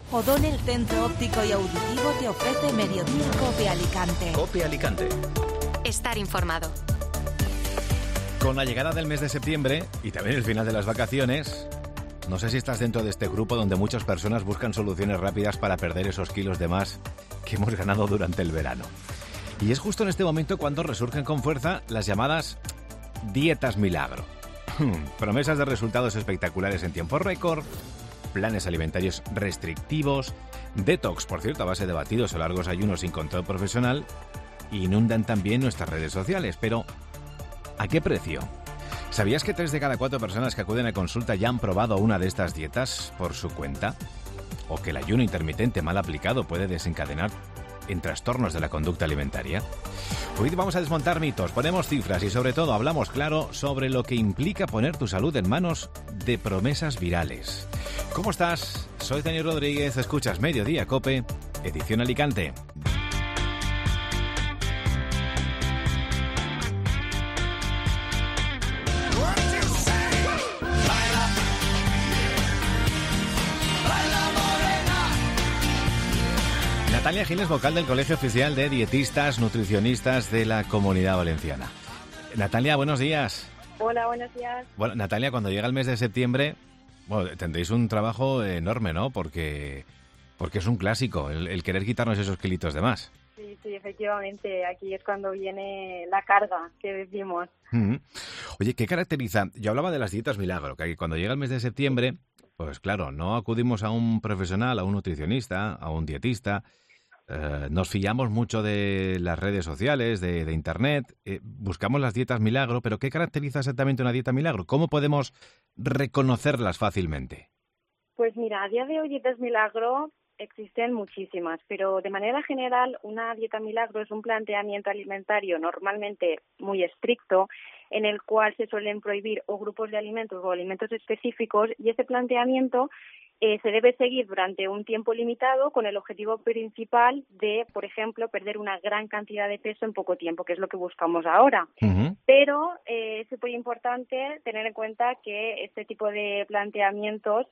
O'Donnell Centro Óptico y Auditivo te ofrece Mediodía COPE Alicante. COPE Alicante. Estar informado. Con la llegada del mes de septiembre y también el final de las vacaciones, no sé si estás dentro de este grupo donde muchas personas buscan soluciones rápidas para perder esos kilos de más que hemos ganado durante el verano. Y es justo en este momento cuando resurgen con fuerza las llamadas dietas milagro. Promesas de resultados espectaculares en tiempo récord, planes alimentarios restrictivos, detox, por cierto, a base de batidos o largos ayunos sin control profesional, inundan también nuestras redes sociales. Pero, ¿a qué precio? ¿Sabías que 3 de cada 4 personas que acuden a consulta ya han probado una de estas dietas por su cuenta? ¿O que el ayuno intermitente mal aplicado puede desencadenar en trastornos de la conducta alimentaria? Hoy vamos a desmontar mitos, ponemos cifras y sobre todo hablamos claro sobre lo que implica poner tu salud en manos de promesas virales. ¿Cómo estás? Soy Daniel Rodríguez, escuchas Mediodía COPE, edición Alicante. Natalia Gil es vocal del Colegio Oficial de Dietistas Nutricionistas de la Comunidad Valenciana. Natalia, buenos días. Hola, buenos días. Bueno, Natalia, cuando llega el mes de septiembre, bueno, tendréis un trabajo enorme, ¿no? Porque es un clásico, el querer quitarnos esos kilitos de más. Sí, efectivamente. Aquí es cuando viene la carga que decimos. Oye, ¿qué caracteriza? Yo hablaba de las dietas milagro, que cuando llega el mes de septiembre, pues claro, no acudimos a un profesional, a un nutricionista, a un dietista. Nos fiamos mucho de las redes sociales, de Internet, buscamos las dietas milagro, pero ¿qué caracteriza exactamente una dieta milagro? ¿Cómo podemos reconocerlas fácilmente? Pues mira, a día de hoy dietas milagro existen muchísimas, pero de manera general una dieta milagro es un planteamiento alimentario normalmente muy estricto en el cual se suelen prohibir o grupos de alimentos o alimentos específicos y ese planteamiento se debe seguir durante un tiempo limitado con el objetivo principal de, por ejemplo, perder una gran cantidad de peso en poco tiempo, que es lo que buscamos ahora. Pero es súper importante tener en cuenta que este tipo de planteamientos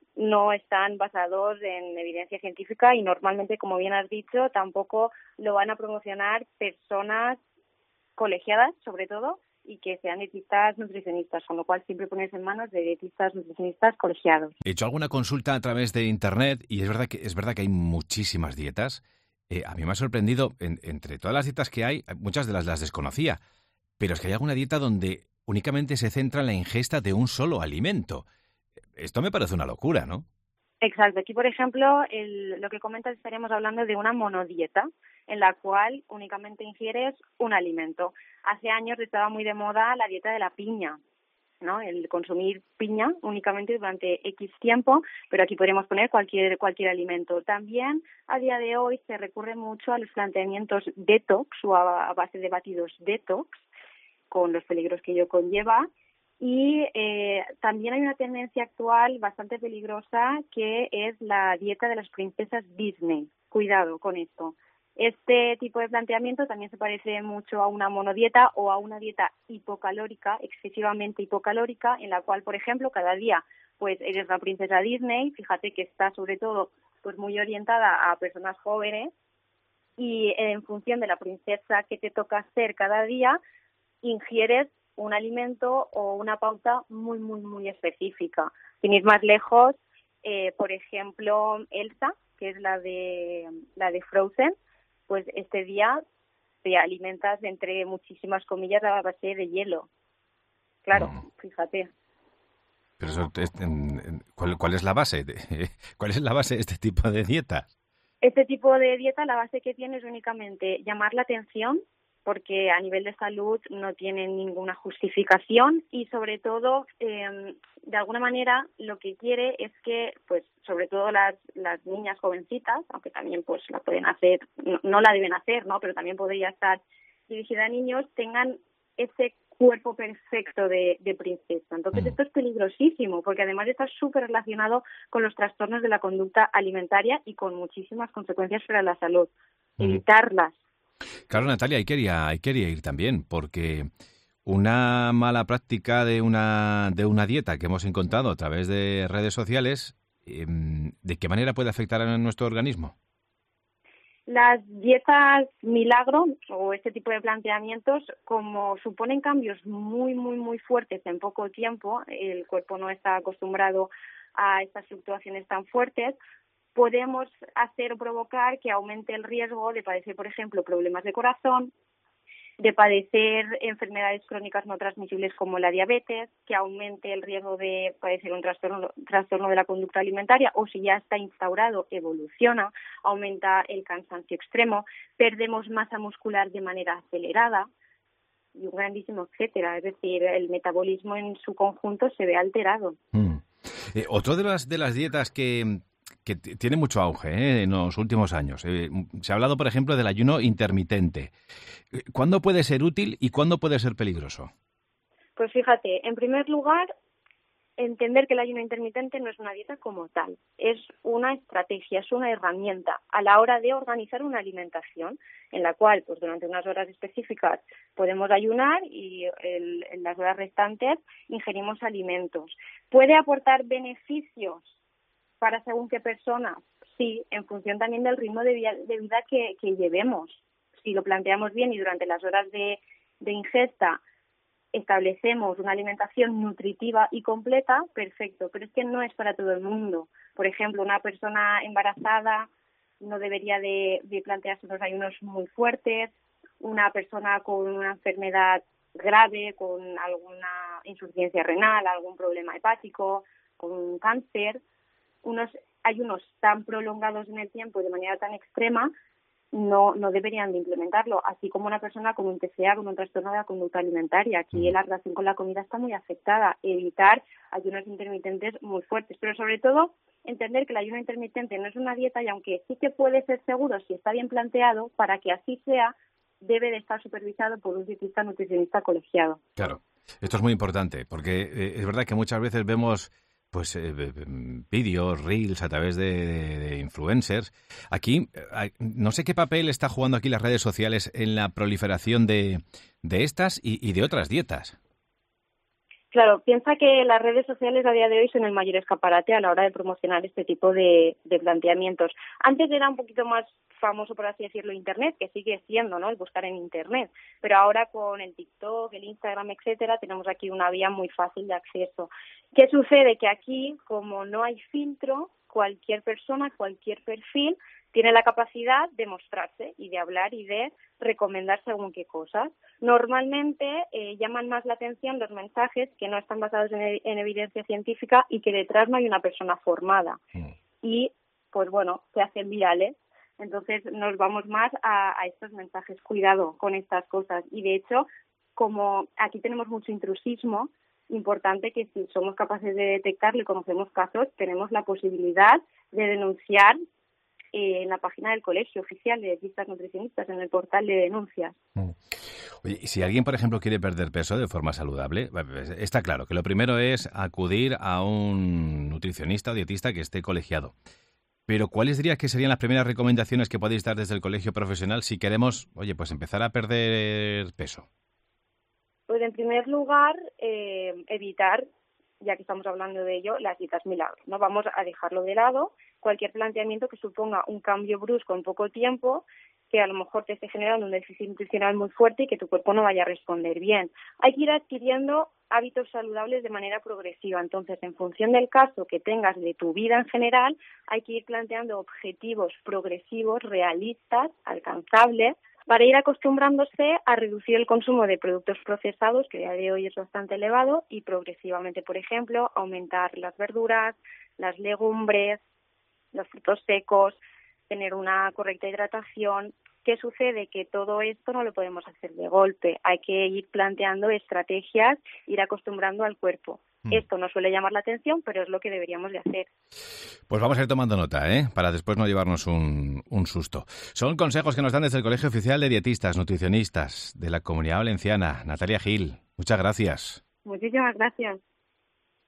no están basados en evidencia científica y normalmente, como bien has dicho, tampoco lo van a promocionar personas colegiadas, sobre todo, y que sean dietistas nutricionistas, con lo cual siempre ponerse en manos de dietistas nutricionistas colegiados. He hecho alguna consulta a través de Internet y es verdad que hay muchísimas dietas. A mí me ha sorprendido, entre todas las dietas que hay, muchas de las desconocía, pero es que hay alguna dieta donde únicamente se centra en la ingesta de un solo alimento. Esto me parece una locura, ¿no? Exacto. Aquí, por ejemplo, lo que comentas, estaríamos hablando de una monodieta en la cual únicamente ingieres un alimento. Hace años estaba muy de moda la dieta de la piña, ¿no? El consumir piña únicamente durante X tiempo, pero aquí podríamos poner cualquier alimento. También a día de hoy se recurre mucho a los planteamientos detox o a base de batidos detox, con los peligros que ello conlleva. Y también hay una tendencia actual bastante peligrosa que es la dieta de las princesas Disney. Cuidado con esto. Este tipo de planteamiento también se parece mucho a una monodieta o a una dieta hipocalórica, excesivamente hipocalórica, en la cual, por ejemplo, cada día pues eres la princesa Disney. Fíjate que está sobre todo pues muy orientada a personas jóvenes y en función de la princesa que te toca ser cada día, ingieres un alimento o una pauta muy, muy, muy específica. Sin ir más lejos, por ejemplo, Elsa, que es la de Frozen, pues este día te alimentas, entre muchísimas comillas, a base de hielo. Claro, fíjate. Pero eso, ¿cuál es la base? ¿Cuál es la base de este tipo de dieta? Este tipo de dieta, la base que tiene es únicamente llamar la atención, porque a nivel de salud no tienen ninguna justificación y sobre todo, de alguna manera, lo que quiere es que, pues, sobre todo las niñas jovencitas, aunque también pues la pueden hacer, no la deben hacer, ¿no? Pero también podría estar dirigida a niños, tengan ese cuerpo perfecto de princesa. Entonces esto es peligrosísimo, porque además está súper relacionado con los trastornos de la conducta alimentaria y con muchísimas consecuencias para la salud. Evitarlas. Claro, Natalia, ahí quería ir también, porque una mala práctica de una dieta que hemos encontrado a través de redes sociales ¿de qué manera puede afectar a nuestro organismo? Las dietas milagro o este tipo de planteamientos, como suponen cambios muy, muy, muy fuertes en poco tiempo, el cuerpo no está acostumbrado a estas fluctuaciones tan fuertes, podemos hacer o provocar que aumente el riesgo de padecer, por ejemplo, problemas de corazón, de padecer enfermedades crónicas no transmisibles como la diabetes, que aumente el riesgo de padecer un trastorno de la conducta alimentaria, o si ya está instaurado, evoluciona, aumenta el cansancio extremo, perdemos masa muscular de manera acelerada y un grandísimo etcétera. Es decir, el metabolismo en su conjunto se ve alterado. Otro de las dietas que tiene mucho auge en los últimos años. Se ha hablado, por ejemplo, del ayuno intermitente. ¿Cuándo puede ser útil y cuándo puede ser peligroso? Pues fíjate, en primer lugar, entender que el ayuno intermitente no es una dieta como tal, es una estrategia, es una herramienta a la hora de organizar una alimentación en la cual, pues durante unas horas específicas podemos ayunar y en las horas restantes ingerimos alimentos. ¿Puede aportar beneficios para según qué personas? Sí, en función también del ritmo de vida que llevemos. Si lo planteamos bien y durante las horas de ingesta establecemos una alimentación nutritiva y completa, perfecto, pero es que no es para todo el mundo. Por ejemplo, una persona embarazada no debería de plantearse unos ayunos muy fuertes, una persona con una enfermedad grave, con alguna insuficiencia renal, algún problema hepático, con un cáncer, unos ayunos tan prolongados en el tiempo y de manera tan extrema no deberían de implementarlo, así como una persona con un TCA, con un trastorno de la conducta alimentaria. Aquí la relación con la comida está muy afectada. Evitar ayunos intermitentes muy fuertes, pero sobre todo entender que el ayuno intermitente no es una dieta y aunque sí que puede ser seguro si está bien planteado, para que así sea, debe de estar supervisado por un dietista nutricionista colegiado. Claro, esto es muy importante porque es verdad que muchas veces vemos vídeos, reels a través de influencers. Aquí, no sé qué papel está jugando aquí las redes sociales en la proliferación de estas y de otras dietas. Claro, piensa que las redes sociales a día de hoy son el mayor escaparate a la hora de promocionar este tipo de planteamientos. Antes era un poquito más famoso, por así decirlo, Internet, que sigue siendo, ¿no?, el buscar en Internet. Pero ahora con el TikTok, el Instagram, etcétera, tenemos aquí una vía muy fácil de acceso. ¿Qué sucede? Que aquí, como no hay filtro, cualquier persona, cualquier perfil tiene la capacidad de mostrarse y de hablar y de recomendar según qué cosas. Normalmente llaman más la atención los mensajes que no están basados en evidencia científica y que detrás no hay una persona formada. Y, pues bueno, se hacen virales. Entonces nos vamos más a estos mensajes. Cuidado con estas cosas. Y de hecho, como aquí tenemos mucho intrusismo, importante que si somos capaces de detectarlo y conocemos casos, tenemos la posibilidad de denunciar en la página del colegio oficial de dietistas nutricionistas, en el portal de denuncias. Oye, y si alguien, por ejemplo, quiere perder peso de forma saludable, está claro que lo primero es acudir a un nutricionista o dietista que esté colegiado. Pero ¿cuáles dirías que serían las primeras recomendaciones que podéis dar desde el colegio profesional si queremos, pues empezar a perder peso? Pues en primer lugar, evitar, ya que estamos hablando de ello, las dietas milagros, ¿no? Vamos a dejarlo de lado, cualquier planteamiento que suponga un cambio brusco en poco tiempo, que a lo mejor te esté generando un déficit nutricional muy fuerte y que tu cuerpo no vaya a responder bien. Hay que ir adquiriendo hábitos saludables de manera progresiva. Entonces, en función del caso que tengas de tu vida en general, hay que ir planteando objetivos progresivos, realistas, alcanzables, para ir acostumbrándose a reducir el consumo de productos procesados, que a día de hoy es bastante elevado, y progresivamente, por ejemplo, aumentar las verduras, las legumbres, los frutos secos, tener una correcta hidratación. ¿Qué sucede? Que todo esto no lo podemos hacer de golpe. Hay que ir planteando estrategias, ir acostumbrando al cuerpo. Esto no suele llamar la atención, pero es lo que deberíamos de hacer. Pues vamos a ir tomando nota, para después no llevarnos un susto. Son consejos que nos dan desde el Colegio Oficial de Dietistas Nutricionistas de la Comunidad Valenciana. Natalia Gil, muchas gracias. Muchísimas gracias.